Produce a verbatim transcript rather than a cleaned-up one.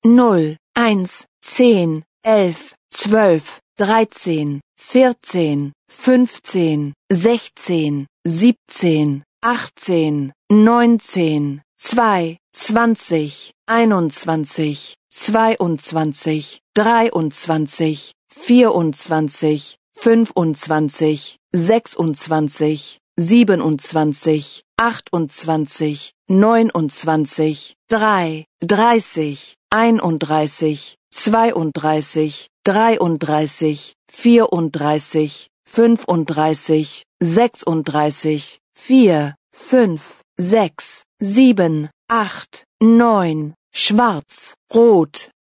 null, eins, zehn, elf, zwölf, dreizehn, vierzehn, fünfzehn, sechzehn, siebzehn, achtzehn, neunzehn, zwei, zwanzig, einundzwanzig, zweiundzwanzig, dreiundzwanzig, vierundzwanzig, fünfundzwanzig, sechsundzwanzig, siebenundzwanzig, achtundzwanzig, neunundzwanzig, drei, dreißig, einunddreißig, zweiunddreißig, dreiunddreißig, vierunddreißig, fünfunddreißig, sechsunddreißig, vier, fünf, sechs, sieben, acht, neun, schwarz, rot,